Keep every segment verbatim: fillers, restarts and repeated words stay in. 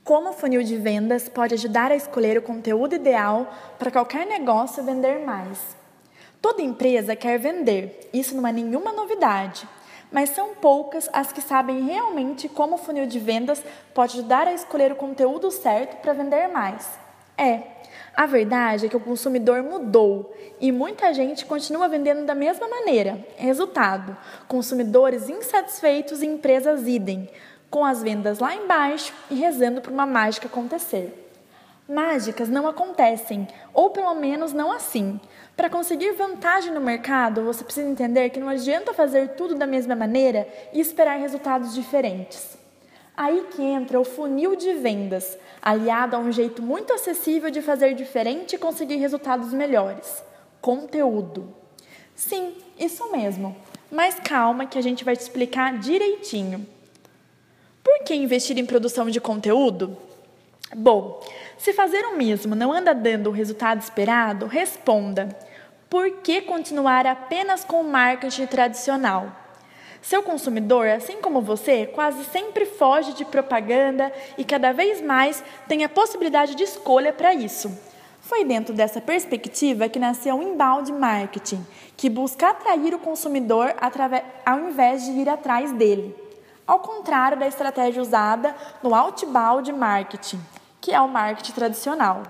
Como o funil de vendas pode ajudar a escolher o conteúdo ideal para qualquer negócio vender mais? Toda empresa quer vender, isso não é nenhuma novidade, mas são poucas as que sabem realmente como o funil de vendas pode ajudar a escolher o conteúdo certo para vender mais. É, a verdade é que o consumidor mudou e muita gente continua vendendo da mesma maneira. Resultado, consumidores insatisfeitos e empresas idem, com as vendas lá embaixo e rezando para uma mágica acontecer. Mágicas não acontecem, ou pelo menos não assim. Para conseguir vantagem no mercado, você precisa entender que não adianta fazer tudo da mesma maneira e esperar resultados diferentes. Aí que entra o funil de vendas, aliado a um jeito muito acessível de fazer diferente e conseguir resultados melhores. Conteúdo. Sim, isso mesmo. Mas calma que a gente vai te explicar direitinho. Por que investir em produção de conteúdo? Bom, se fazer o mesmo não anda dando o resultado esperado, responda: por que continuar apenas com o marketing tradicional? Seu consumidor, assim como você, quase sempre foge de propaganda e cada vez mais tem a possibilidade de escolha para isso. Foi dentro dessa perspectiva que nasceu o inbound marketing, que busca atrair o consumidor através, ao invés de ir atrás dele. Ao contrário da estratégia usada no outbound marketing, que é o marketing tradicional.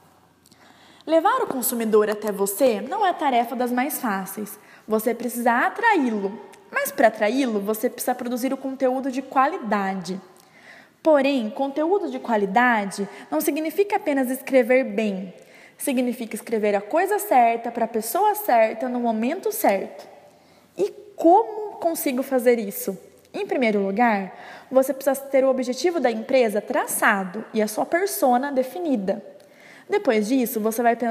Levar o consumidor até você não é tarefa das mais fáceis. Você precisa atraí-lo, mas para atraí-lo você precisa produzir o conteúdo de qualidade. Porém, conteúdo de qualidade não significa apenas escrever bem. Significa escrever a coisa certa para a pessoa certa no momento certo. E como consigo fazer isso? Em primeiro lugar, você precisa ter o objetivo da empresa traçado e a sua persona definida. Depois disso, você vai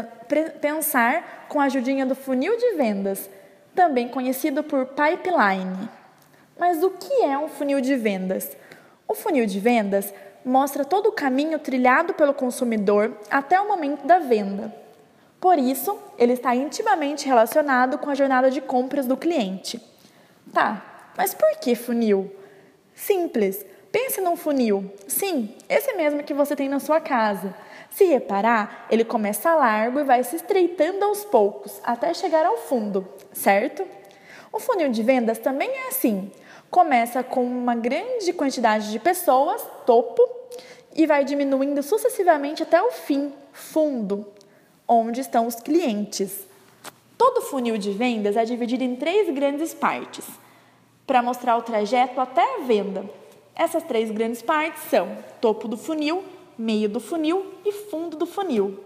pensar com a ajudinha do funil de vendas, também conhecido por pipeline. Mas o que é um funil de vendas? O funil de vendas mostra todo o caminho trilhado pelo consumidor até o momento da venda. Por isso, ele está intimamente relacionado com a jornada de compras do cliente. Tá. Mas por que funil? Simples. Pense num funil. Sim, esse mesmo que você tem na sua casa. Se reparar, ele começa largo e vai se estreitando aos poucos, até chegar ao fundo, certo? O funil de vendas também é assim. Começa com uma grande quantidade de pessoas, topo, e vai diminuindo sucessivamente até o fim, fundo, onde estão os clientes. Todo funil de vendas é dividido em três grandes partes, para mostrar o trajeto até a venda. Essas três grandes partes são topo do funil, meio do funil e fundo do funil.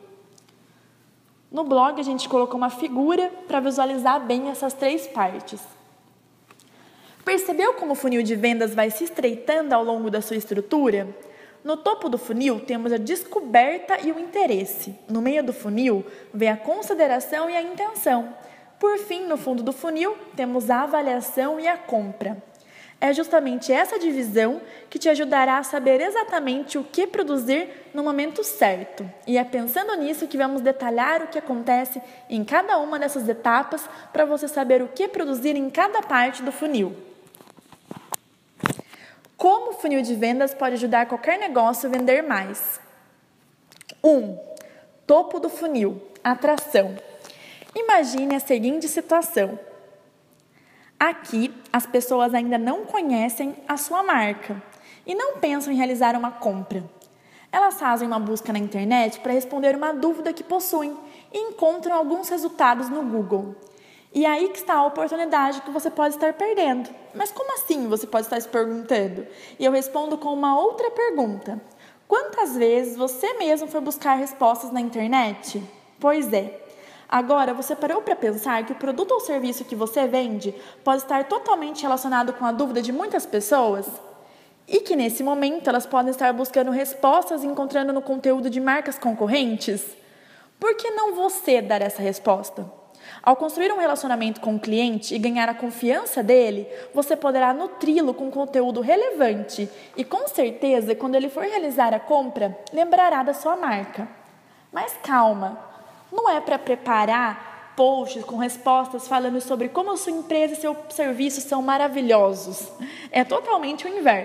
No blog a gente colocou uma figura para visualizar bem essas três partes. Percebeu como o funil de vendas vai se estreitando ao longo da sua estrutura? No topo do funil temos a descoberta e o interesse. No meio do funil vem a consideração e a intenção. Por fim, no fundo do funil, temos a avaliação e a compra. É justamente essa divisão que te ajudará a saber exatamente o que produzir no momento certo. E é pensando nisso que vamos detalhar o que acontece em cada uma dessas etapas para você saber o que produzir em cada parte do funil. Como o funil de vendas pode ajudar qualquer negócio a vender mais? um. Topo do funil, atração. Imagine a seguinte situação. Aqui, as pessoas ainda não conhecem a sua marca e não pensam em realizar uma compra. Elas fazem uma busca na internet para responder uma dúvida que possuem e encontram alguns resultados no Google. E aí que está a oportunidade que você pode estar perdendo. Mas como assim você pode estar se perguntando? E eu respondo com uma outra pergunta. Quantas vezes você mesmo foi buscar respostas na internet? Pois é. Agora, você parou para pensar que o produto ou serviço que você vende pode estar totalmente relacionado com a dúvida de muitas pessoas? E que nesse momento elas podem estar buscando respostas e encontrando no conteúdo de marcas concorrentes? Por que não você dar essa resposta? Ao construir um relacionamento com o cliente e ganhar a confiança dele, você poderá nutri-lo com conteúdo relevante e, com certeza, quando ele for realizar a compra, lembrará da sua marca. Mas calma! Não é para preparar posts com respostas falando sobre como a sua empresa e seu serviço são maravilhosos. É totalmente o inverso.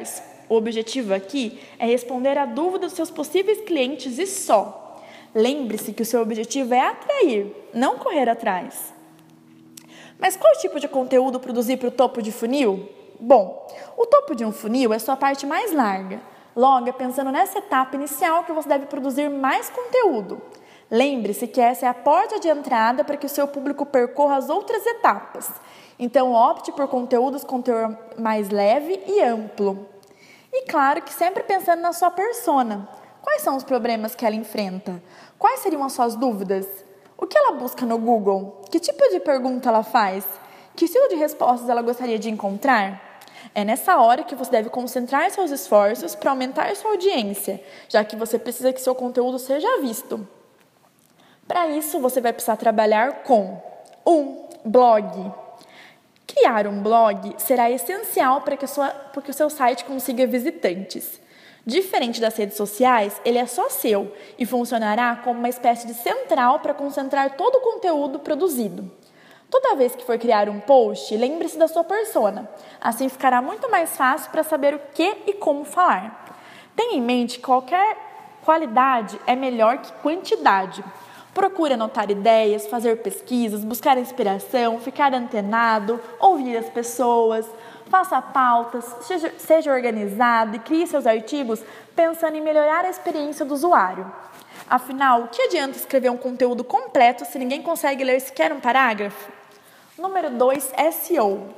O objetivo aqui é responder a dúvida dos seus possíveis clientes e só. Lembre-se que o seu objetivo é atrair, não correr atrás. Mas qual tipo de conteúdo produzir para o topo de funil? Bom, o topo de um funil é sua parte mais larga. Logo, é pensando nessa etapa inicial que você deve produzir mais conteúdo. Lembre-se que essa é a porta de entrada para que o seu público percorra as outras etapas. Então, opte por conteúdos com teor mais leve e amplo. E claro que sempre pensando na sua persona. Quais são os problemas que ela enfrenta? Quais seriam as suas dúvidas? O que ela busca no Google? Que tipo de pergunta ela faz? Que estilo de respostas ela gostaria de encontrar? É nessa hora que você deve concentrar seus esforços para aumentar sua audiência, já que você precisa que seu conteúdo seja visto. Para isso, você vai precisar trabalhar com um blog. Criar um blog será essencial para que, a sua, para que o seu site consiga visitantes. Diferente das redes sociais, ele é só seu e funcionará como uma espécie de central para concentrar todo o conteúdo produzido. Toda vez que for criar um post, lembre-se da sua persona. Assim ficará muito mais fácil para saber o que e como falar. Tenha em mente que qualquer qualidade é melhor que quantidade. Procure anotar ideias, fazer pesquisas, buscar inspiração, ficar antenado, ouvir as pessoas, faça pautas, seja, seja organizado e crie seus artigos pensando em melhorar a experiência do usuário. Afinal, o que adianta escrever um conteúdo completo se ninguém consegue ler sequer um parágrafo? Número dois, S E O.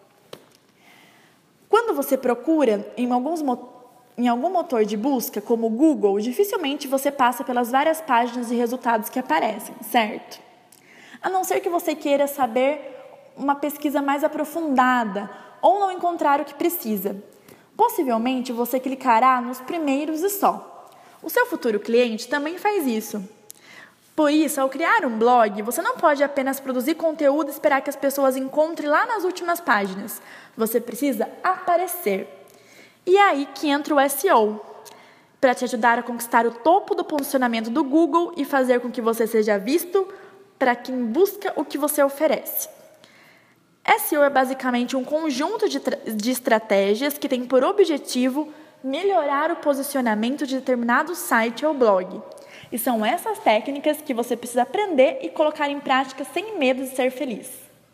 Quando você procura em alguns motores, Em algum motor de busca, como o Google, dificilmente você passa pelas várias páginas de resultados que aparecem, certo? A não ser que você queira saber uma pesquisa mais aprofundada ou não encontrar o que precisa. Possivelmente, você clicará nos primeiros e só. O seu futuro cliente também faz isso. Por isso, ao criar um blog, você não pode apenas produzir conteúdo e esperar que as pessoas encontrem lá nas últimas páginas. Você precisa aparecer. E é aí que entra o S E O, para te ajudar a conquistar o topo do posicionamento do Google e fazer com que você seja visto para quem busca o que você oferece. S E O é basicamente um conjunto de, de estratégias que tem por objetivo melhorar o posicionamento de determinado site ou blog. E são essas técnicas que você precisa aprender e colocar em prática sem medo de ser feliz.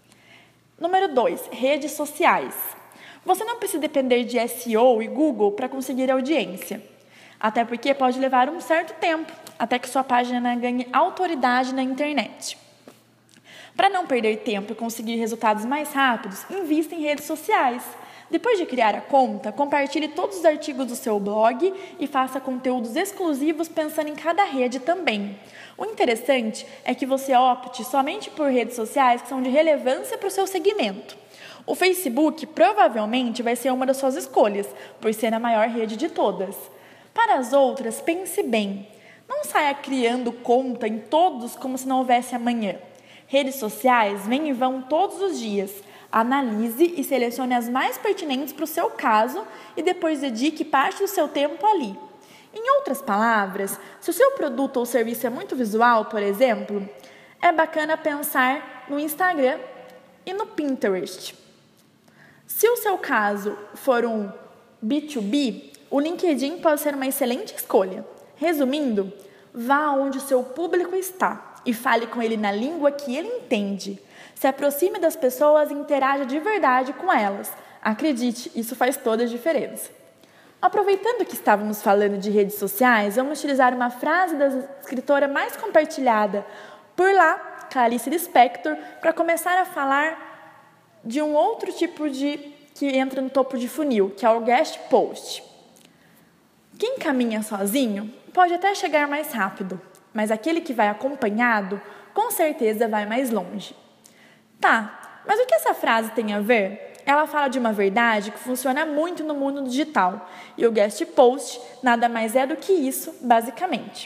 Número dois, redes sociais. Você não precisa depender de S E O e Google para conseguir audiência. Até porque pode levar um certo tempo até que sua página ganhe autoridade na internet. Para não perder tempo e conseguir resultados mais rápidos, invista em redes sociais. Depois de criar a conta, compartilhe todos os artigos do seu blog e faça conteúdos exclusivos pensando em cada rede também. O interessante é que você opte somente por redes sociais que são de relevância para o seu segmento. O Facebook provavelmente vai ser uma das suas escolhas, por ser a maior rede de todas. Para as outras, pense bem. Não saia criando conta em todos como se não houvesse amanhã. Redes sociais vêm e vão todos os dias. Analise e selecione as mais pertinentes para o seu caso e depois dedique parte do seu tempo ali. Em outras palavras, se o seu produto ou serviço é muito visual, por exemplo, é bacana pensar no Instagram e no Pinterest. Se o seu caso for um B dois B, o LinkedIn pode ser uma excelente escolha. Resumindo, vá onde o seu público está e fale com ele na língua que ele entende. Se aproxime das pessoas e interaja de verdade com elas. Acredite, isso faz toda a diferença. Aproveitando que estávamos falando de redes sociais, vamos utilizar uma frase da escritora mais compartilhada por lá, Clarice Lispector, para começar a falar de um outro tipo de que entra no topo de funil, que é o guest post. Quem caminha sozinho pode até chegar mais rápido, mas aquele que vai acompanhado, com certeza vai mais longe. Tá, mas o que essa frase tem a ver? Ela fala de uma verdade que funciona muito no mundo digital, e o guest post nada mais é do que isso, basicamente.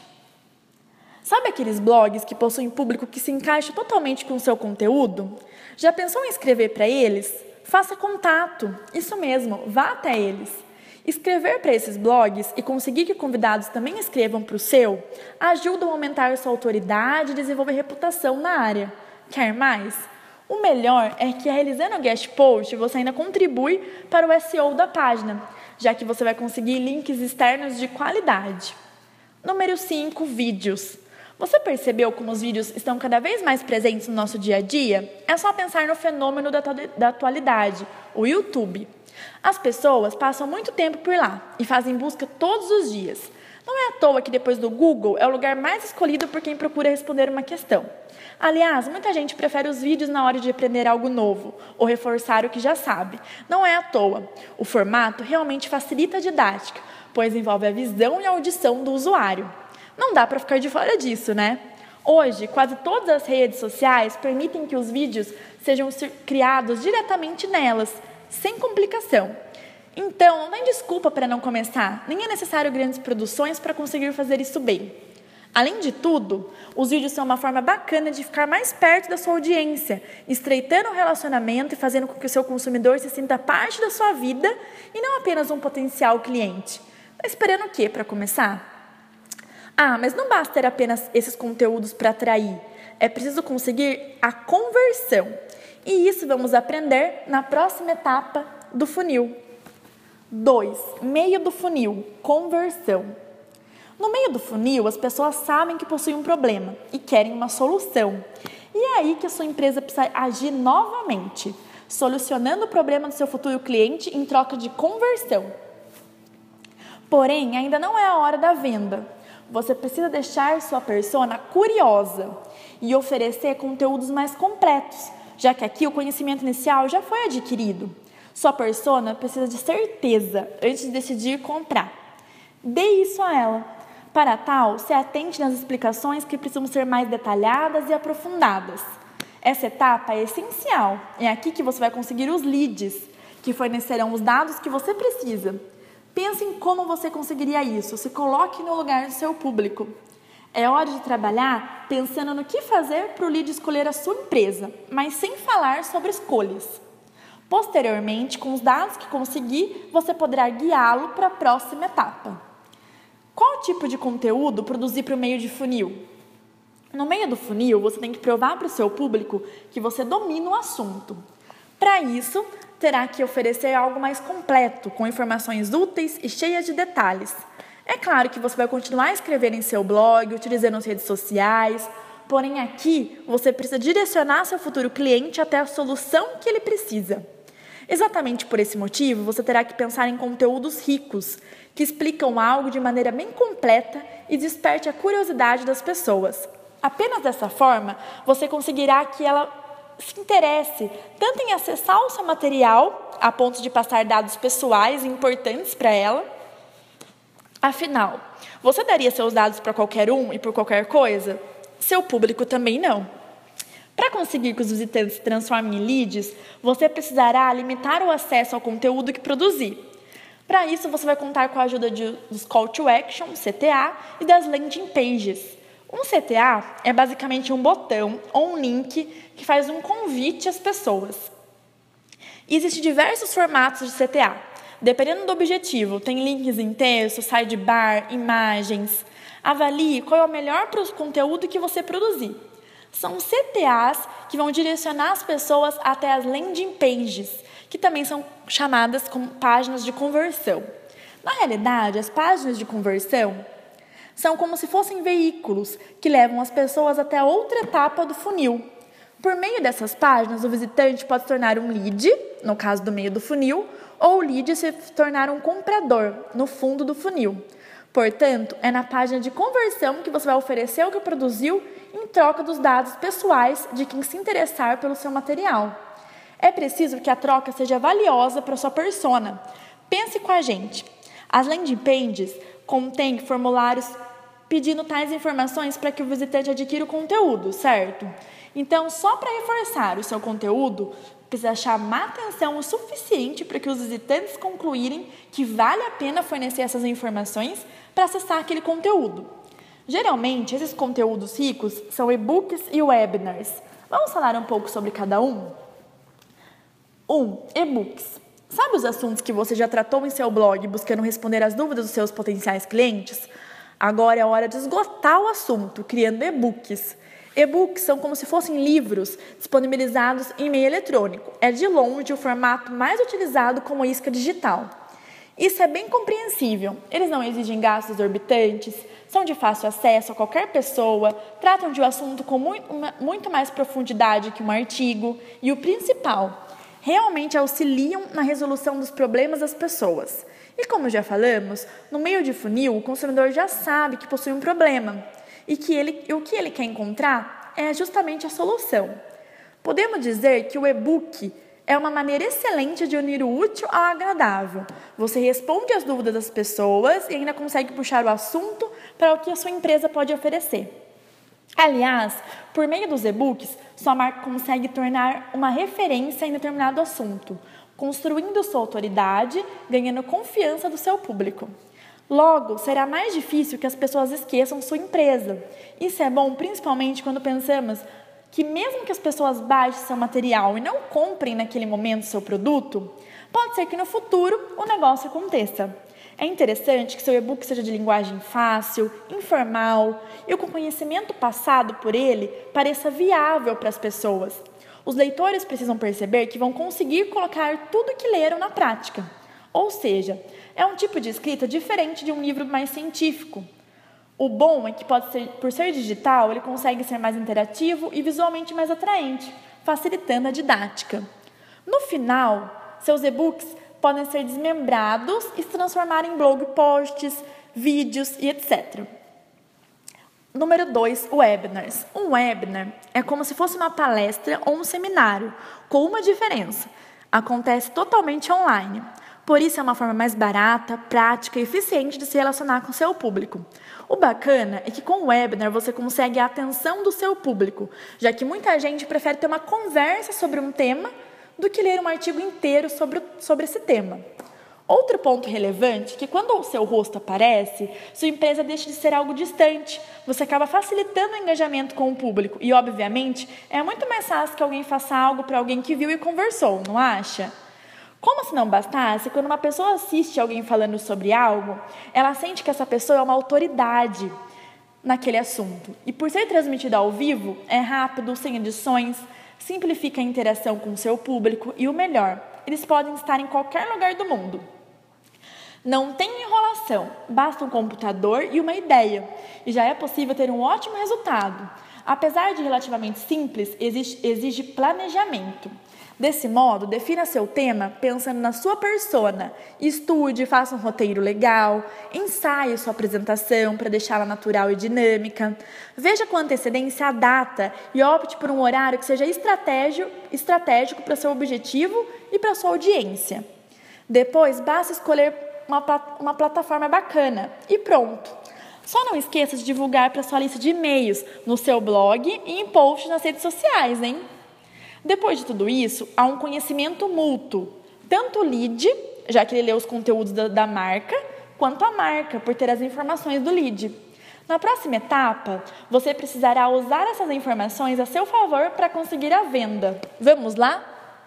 Sabe aqueles blogs que possuem público que se encaixa totalmente com o seu conteúdo? Já pensou em escrever para eles? Faça contato, isso mesmo, vá até eles. Escrever para esses blogs e conseguir que convidados também escrevam para o seu ajuda a aumentar sua autoridade e desenvolver reputação na área. Quer mais? O melhor é que, realizando o guest post, você ainda contribui para o S E O da página, já que você vai conseguir links externos de qualidade. Número cinco, vídeos. Você percebeu como os vídeos estão cada vez mais presentes no nosso dia a dia? É só pensar no fenômeno da, da atualidade, o YouTube. As pessoas passam muito tempo por lá e fazem busca todos os dias. Não é à toa que depois do Google é o lugar mais escolhido por quem procura responder uma questão. Aliás, muita gente prefere os vídeos na hora de aprender algo novo ou reforçar o que já sabe. Não é à toa. O formato realmente facilita a didática, pois envolve a visão e a audição do usuário. Não dá para ficar de fora disso, né? Hoje, quase todas as redes sociais permitem que os vídeos sejam criados diretamente nelas, sem complicação. Então, não tem desculpa para não começar, nem é necessário grandes produções para conseguir fazer isso bem. Além de tudo, os vídeos são uma forma bacana de ficar mais perto da sua audiência, estreitando o relacionamento e fazendo com que o seu consumidor se sinta parte da sua vida e não apenas um potencial cliente. Está esperando o quê para começar? Ah, mas não basta ter apenas esses conteúdos para atrair. É preciso conseguir a conversão. E isso vamos aprender na próxima etapa do funil. dois. Meio do funil, conversão. No meio do funil, as pessoas sabem que possuem um problema e querem uma solução. E é aí que a sua empresa precisa agir novamente, solucionando o problema do seu futuro cliente em troca de conversão. Porém, ainda não é a hora da venda. Você precisa deixar sua persona curiosa e oferecer conteúdos mais completos, já que aqui o conhecimento inicial já foi adquirido. Sua persona precisa de certeza antes de decidir comprar. Dê isso a ela. Para tal, se atente nas explicações que precisam ser mais detalhadas e aprofundadas. Essa etapa é essencial. É aqui que você vai conseguir os leads, que fornecerão os dados que você precisa. Pense em como você conseguiria isso. Se coloque no lugar do seu público. É hora de trabalhar pensando no que fazer para o lead escolher a sua empresa, mas sem falar sobre escolhas. Posteriormente, com os dados que conseguir, você poderá guiá-lo para a próxima etapa. Qual tipo de conteúdo produzir para o meio de funil? No meio do funil, você tem que provar para o seu público que você domina o assunto. Para isso, terá que oferecer algo mais completo, com informações úteis e cheias de detalhes. É claro que você vai continuar a escrever em seu blog, utilizando as redes sociais, porém aqui você precisa direcionar seu futuro cliente até a solução que ele precisa. Exatamente por esse motivo, você terá que pensar em conteúdos ricos, que explicam algo de maneira bem completa e desperte a curiosidade das pessoas. Apenas dessa forma, você conseguirá que ela se interesse tanto em acessar o seu material, a ponto de passar dados pessoais importantes para ela. Afinal, você daria seus dados para qualquer um e por qualquer coisa? Seu público também não. Para conseguir que os visitantes se transformem em leads, você precisará limitar o acesso ao conteúdo que produzir. Para isso, você vai contar com a ajuda de, dos Call to Action, C T A, e das Landing Pages. Um C T A é basicamente um botão ou um link que faz um convite às pessoas. Existem diversos formatos de C T A. Dependendo do objetivo, tem links em texto, sidebar, imagens. Avalie qual é o melhor para o conteúdo que você produzir. São C T As que vão direcionar as pessoas até as landing pages, que também são chamadas como páginas de conversão. Na realidade, as páginas de conversão são como se fossem veículos que levam as pessoas até outra etapa do funil. Por meio dessas páginas, o visitante pode se tornar um lead, no caso do meio do funil, ou o lead se tornar um comprador, no fundo do funil. Portanto, é na página de conversão que você vai oferecer o que produziu em troca dos dados pessoais de quem se interessar pelo seu material. É preciso que a troca seja valiosa para a sua persona. Pense com a gente. As landing pages contêm formulários pedindo tais informações para que o visitante adquira o conteúdo, certo? Então, só para reforçar o seu conteúdo, precisa chamar atenção o suficiente para que os visitantes concluírem que vale a pena fornecer essas informações para acessar aquele conteúdo. Geralmente, esses conteúdos ricos são e-books e webinars. Vamos falar um pouco sobre cada um? um. E-books. Sabe os assuntos que você já tratou em seu blog buscando responder às dúvidas dos seus potenciais clientes? Agora é a hora de esgotar o assunto, criando e-books. E-books são como se fossem livros disponibilizados em meio eletrônico. É de longe o formato mais utilizado como isca digital. Isso é bem compreensível. Eles não exigem gastos exorbitantes, são de fácil acesso a qualquer pessoa, tratam de um assunto com muito, muito mais profundidade que um artigo e, o principal, realmente auxiliam na resolução dos problemas das pessoas. E como já falamos, no meio de funil, o consumidor já sabe que possui um problema e que ele, e o que ele quer encontrar é justamente a solução. Podemos dizer que o e-book é uma maneira excelente de unir o útil ao agradável. Você responde às dúvidas das pessoas e ainda consegue puxar o assunto para o que a sua empresa pode oferecer. Aliás, por meio dos e-books, sua marca consegue tornar uma referência em determinado assunto, construindo sua autoridade, ganhando confiança do seu público. Logo, será mais difícil que as pessoas esqueçam sua empresa. Isso é bom principalmente quando pensamos que mesmo que as pessoas baixem seu material e não comprem naquele momento seu produto, pode ser que no futuro o negócio aconteça. É interessante que seu e-book seja de linguagem fácil, informal e o conhecimento passado por ele pareça viável para as pessoas. Os leitores precisam perceber que vão conseguir colocar tudo o que leram na prática. Ou seja, é um tipo de escrita diferente de um livro mais científico. O bom é que, pode ser, por ser digital, ele consegue ser mais interativo e visualmente mais atraente, facilitando a didática. No final, seus e-books podem ser desmembrados e se transformar em blog posts, vídeos e etcétera. Número dois, webinars. Um webinar é como se fosse uma palestra ou um seminário, com uma diferença. Acontece totalmente online. Por isso é uma forma mais barata, prática e eficiente de se relacionar com seu público. O bacana é que com o webinar você consegue a atenção do seu público, já que muita gente prefere ter uma conversa sobre um tema do que ler um artigo inteiro sobre, sobre esse tema. Outro ponto relevante é que quando o seu rosto aparece, sua empresa deixa de ser algo distante. Você acaba facilitando o engajamento com o público e, obviamente, é muito mais fácil que alguém faça algo para alguém que viu e conversou, não acha? Como se não bastasse, quando uma pessoa assiste alguém falando sobre algo, ela sente que essa pessoa é uma autoridade naquele assunto. E por ser transmitido ao vivo, é rápido, sem edições, simplifica a interação com o seu público e o melhor, eles podem estar em qualquer lugar do mundo. Não tem enrolação, basta um computador e uma ideia, e já é possível ter um ótimo resultado. Apesar de relativamente simples, exige, exige planejamento. Desse modo, defina seu tema pensando na sua persona. Estude, faça um roteiro legal, ensaie sua apresentação para deixá-la natural e dinâmica. Veja com antecedência a data e opte por um horário que seja estratégico para seu objetivo e para sua audiência. Depois, basta escolher uma, uma plataforma bacana e pronto. Só não esqueça de divulgar para sua lista de e-mails, no seu blog e em posts nas redes sociais, hein? Depois de tudo isso, há um conhecimento mútuo. Tanto o lead, já que ele lê os conteúdos da, da marca, quanto a marca, por ter as informações do lead. Na próxima etapa, você precisará usar essas informações a seu favor para conseguir a venda. Vamos lá?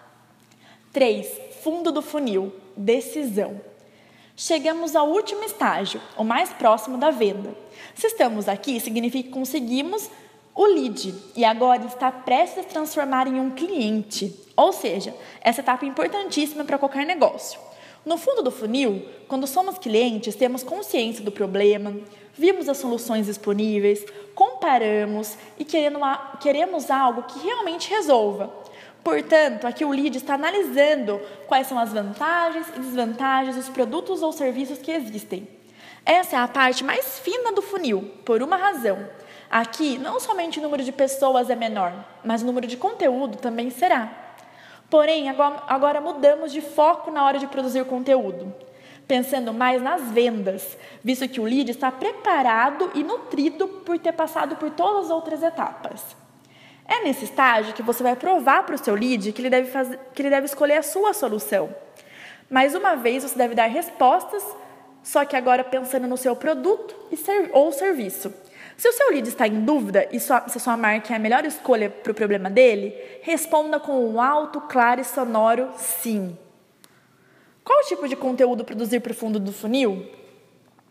três. Fundo do funil. Decisão. Chegamos ao último estágio, o mais próximo da venda. Se estamos aqui, significa que conseguimos o lead e agora está prestes a se transformar em um cliente. Ou seja, essa etapa é importantíssima para qualquer negócio. No fundo do funil, quando somos clientes, temos consciência do problema, vimos as soluções disponíveis, comparamos e queremos algo que realmente resolva. Portanto, aqui o lead está analisando quais são as vantagens e desvantagens dos produtos ou serviços que existem. Essa é a parte mais fina do funil, por uma razão. Aqui, não somente o número de pessoas é menor, mas o número de conteúdo também será. Porém, agora, agora mudamos de foco na hora de produzir conteúdo, pensando mais nas vendas, visto que o lead está preparado e nutrido por ter passado por todas as outras etapas. É nesse estágio que você vai provar para o seu lead que ele deve, fazer, que ele deve escolher a sua solução. Mais uma vez, você deve dar respostas, só que agora pensando no seu produto e ser, ou serviço. Se o seu lead está em dúvida e sua, se a sua marca é a melhor escolha para o problema dele, responda com um alto, claro e sonoro sim. Qual tipo de conteúdo produzir para o fundo do funil?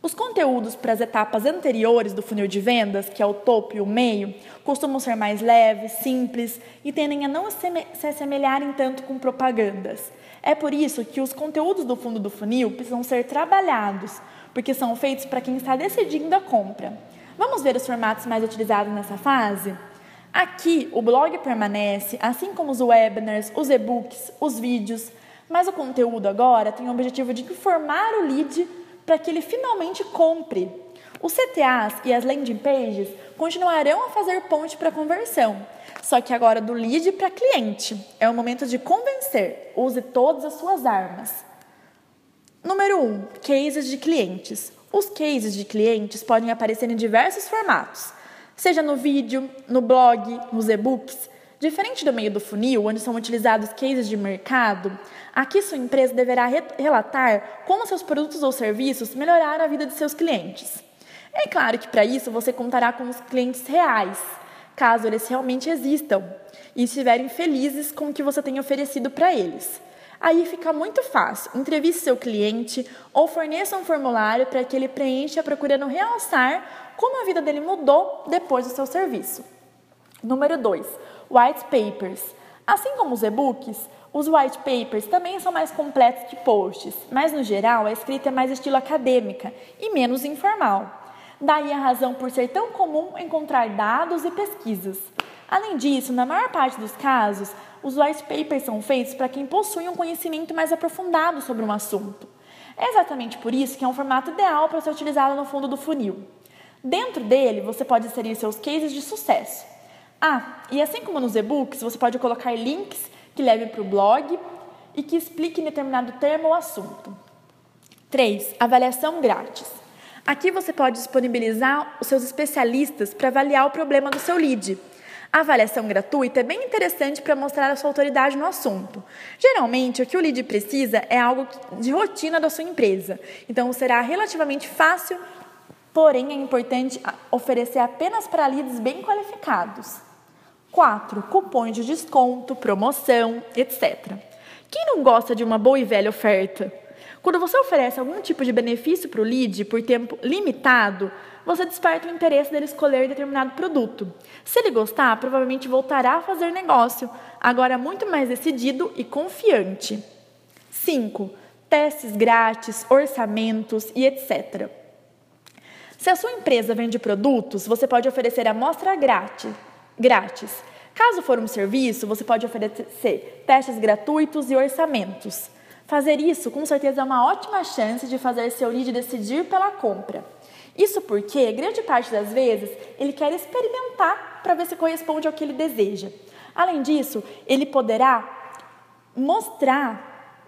Os conteúdos para as etapas anteriores do funil de vendas, que é o topo e o meio, costumam ser mais leves, simples e tendem a não se assemelharem tanto com propagandas. É por isso que os conteúdos do fundo do funil precisam ser trabalhados, porque são feitos para quem está decidindo a compra. Vamos ver os formatos mais utilizados nessa fase? Aqui, o blog permanece, assim como os webinars, os e-books, os vídeos, mas o conteúdo agora tem o objetivo de informar o lead para que ele finalmente compre. Os C T As e as landing pages continuarão a fazer ponte para a conversão, só que agora do lead para cliente. É o momento de convencer. Use todas as suas armas. Número um. Cases de clientes. Os cases de clientes podem aparecer em diversos formatos, seja no vídeo, no blog, nos e-books. Diferente do meio do funil, onde são utilizados cases de mercado, aqui sua empresa deverá re- relatar como seus produtos ou serviços melhoraram a vida de seus clientes. É claro que para isso você contará com os clientes reais, caso eles realmente existam, e estiverem felizes com o que você tem oferecido para eles. Aí fica muito fácil. Entreviste seu cliente ou forneça um formulário para que ele preencha procurando realçar como a vida dele mudou depois do seu serviço. Número dois. White papers. Assim como os e-books, os white papers também são mais completos que posts, mas no geral a escrita é mais estilo acadêmica e menos informal. Daí a razão por ser tão comum encontrar dados e pesquisas. Além disso, na maior parte dos casos, os white papers são feitos para quem possui um conhecimento mais aprofundado sobre um assunto. É exatamente por isso que é um formato ideal para ser utilizado no fundo do funil. Dentro dele, você pode inserir seus cases de sucesso. Ah, e assim como nos e-books, você pode colocar links que levem para o blog e que expliquem determinado termo ou assunto. três. Avaliação grátis. Aqui você pode disponibilizar os seus especialistas para avaliar o problema do seu lead. A avaliação gratuita é bem interessante para mostrar a sua autoridade no assunto. Geralmente, o que o lead precisa é algo de rotina da sua empresa, então será relativamente fácil, porém é importante oferecer apenas para leads bem qualificados. quatro. Cupons de desconto, promoção, etcétera. Quem não gosta de uma boa e velha oferta? Quando você oferece algum tipo de benefício para o lead por tempo limitado, você desperta o interesse dele escolher determinado produto. Se ele gostar, provavelmente voltará a fazer negócio, agora muito mais decidido e confiante. cinco. Testes grátis, orçamentos e etcétera. Se a sua empresa vende produtos, você pode oferecer amostra grátis. grátis. Caso for um serviço, você pode oferecer testes gratuitos e orçamentos. Fazer isso, com certeza, é uma ótima chance de fazer seu lead decidir pela compra. Isso porque, grande parte das vezes, ele quer experimentar para ver se corresponde ao que ele deseja. Além disso, ele poderá mostrar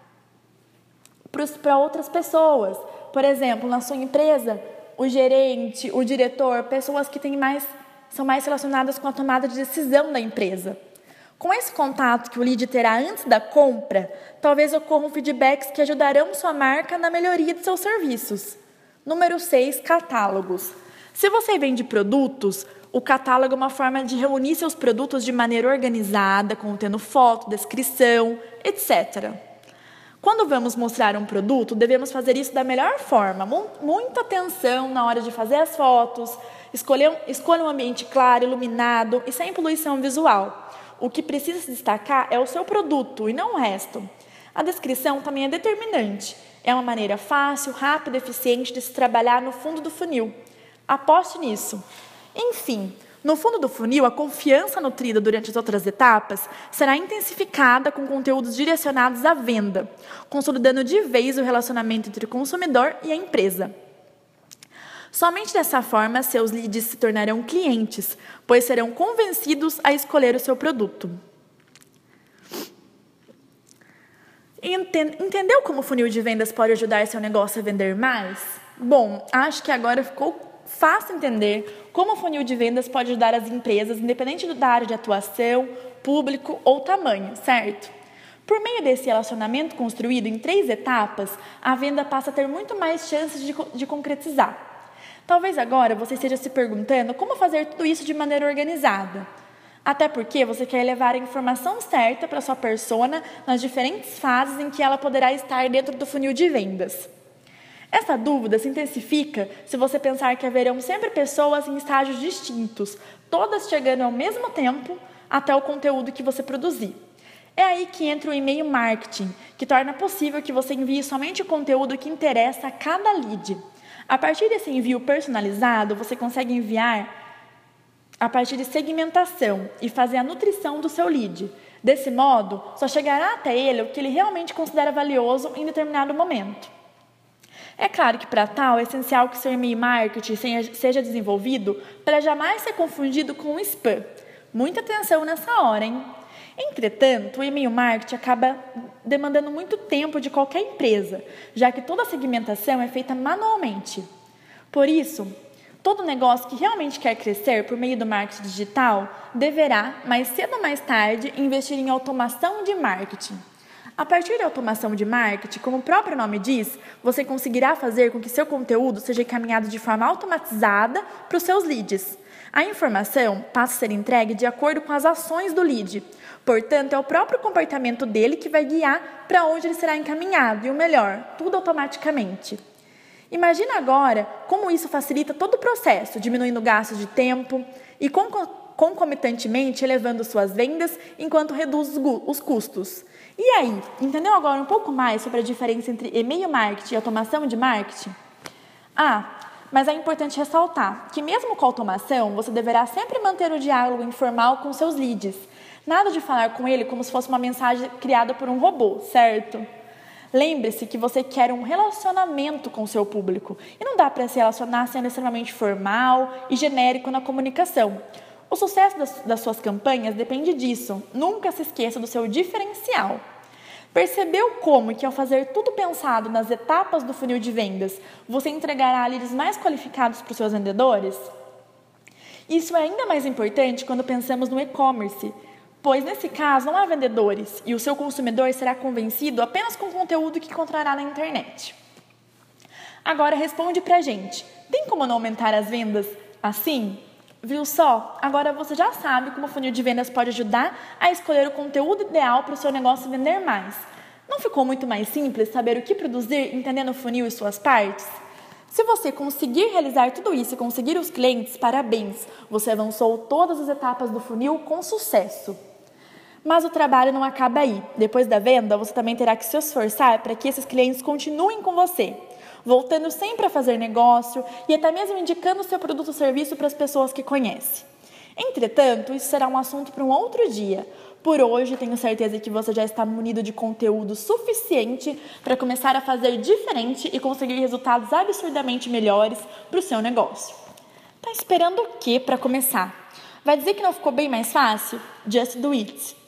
para outras pessoas. Por exemplo, na sua empresa, o gerente, o diretor, pessoas que têm mais, são mais relacionadas com a tomada de decisão da empresa. Com esse contato que o lead terá antes da compra, talvez ocorram feedbacks que ajudarão sua marca na melhoria de seus serviços. Número seis. Catálogos. Se você vende produtos, o catálogo é uma forma de reunir seus produtos de maneira organizada, contendo foto, descrição, etcétera. Quando vamos mostrar um produto, devemos fazer isso da melhor forma. Muita atenção na hora de fazer as fotos, escolha um ambiente claro, iluminado e sem poluição visual. O que precisa se destacar é o seu produto e não o resto. A descrição também é determinante. É uma maneira fácil, rápida e eficiente de se trabalhar no fundo do funil. Aposte nisso. Enfim, no fundo do funil, a confiança nutrida durante as outras etapas será intensificada com conteúdos direcionados à venda, consolidando de vez o relacionamento entre o consumidor e a empresa. Somente dessa forma, seus leads se tornarão clientes, pois serão convencidos a escolher o seu produto. Entendeu como o funil de vendas pode ajudar seu negócio a vender mais? Bom, acho que agora ficou fácil entender como o funil de vendas pode ajudar as empresas, independente da área de atuação, público ou tamanho, certo? Por meio desse relacionamento construído em três etapas, a venda passa a ter muito mais chances de, de concretizar. Talvez agora você esteja se perguntando como fazer tudo isso de maneira organizada. Até porque você quer levar a informação certa para sua persona nas diferentes fases em que ela poderá estar dentro do funil de vendas. Essa dúvida se intensifica se você pensar que haverão sempre pessoas em estágios distintos, todas chegando ao mesmo tempo até o conteúdo que você produzir. É aí que entra o e-mail marketing, que torna possível que você envie somente o conteúdo que interessa a cada lead. A partir desse envio personalizado, você consegue enviar a partir de segmentação e fazer a nutrição do seu lead. Desse modo, só chegará até ele o que ele realmente considera valioso em determinado momento. É claro que para tal é essencial que seu e-mail marketing seja desenvolvido para jamais ser confundido com spam. Muita atenção nessa hora, hein? Entretanto, o e-mail marketing acaba demandando muito tempo de qualquer empresa, já que toda a segmentação é feita manualmente. Por isso, todo negócio que realmente quer crescer por meio do marketing digital deverá, mais cedo ou mais tarde, investir em automação de marketing. A partir da automação de marketing, como o próprio nome diz, você conseguirá fazer com que seu conteúdo seja encaminhado de forma automatizada para os seus leads. A informação passa a ser entregue de acordo com as ações do lead. Portanto, é o próprio comportamento dele que vai guiar para onde ele será encaminhado, e o melhor, tudo automaticamente. Imagina agora como isso facilita todo o processo, diminuindo gastos de tempo e concomitantemente elevando suas vendas enquanto reduz os custos. E aí, entendeu agora um pouco mais sobre a diferença entre e-mail marketing e automação de marketing? Ah, mas é importante ressaltar que mesmo com a automação, você deverá sempre manter o diálogo informal com seus leads. Nada de falar com ele como se fosse uma mensagem criada por um robô, certo? Lembre-se que você quer um relacionamento com o seu público e não dá para se relacionar sendo extremamente formal e genérico na comunicação. O sucesso das, das suas campanhas depende disso. Nunca se esqueça do seu diferencial. Percebeu como que ao fazer tudo pensado nas etapas do funil de vendas, você entregará leads mais qualificados para os seus vendedores? Isso é ainda mais importante quando pensamos no e-commerce, pois nesse caso não há vendedores e o seu consumidor será convencido apenas com o conteúdo que encontrará na internet. Agora responde pra gente, tem como não aumentar as vendas assim? Viu só? Agora você já sabe como o funil de vendas pode ajudar a escolher o conteúdo ideal para o seu negócio vender mais. Não ficou muito mais simples saber o que produzir entendendo o funil e suas partes? Se você conseguir realizar tudo isso e conseguir os clientes, parabéns! Você avançou todas as etapas do funil com sucesso. Mas o trabalho não acaba aí. Depois da venda, você também terá que se esforçar para que esses clientes continuem com você, voltando sempre a fazer negócio e até mesmo indicando o seu produto ou serviço para as pessoas que conhece. Entretanto, isso será um assunto para um outro dia. Por hoje, tenho certeza que você já está munido de conteúdo suficiente para começar a fazer diferente e conseguir resultados absurdamente melhores para o seu negócio. Tá esperando o quê para começar? Vai dizer que não ficou bem mais fácil? Just do it!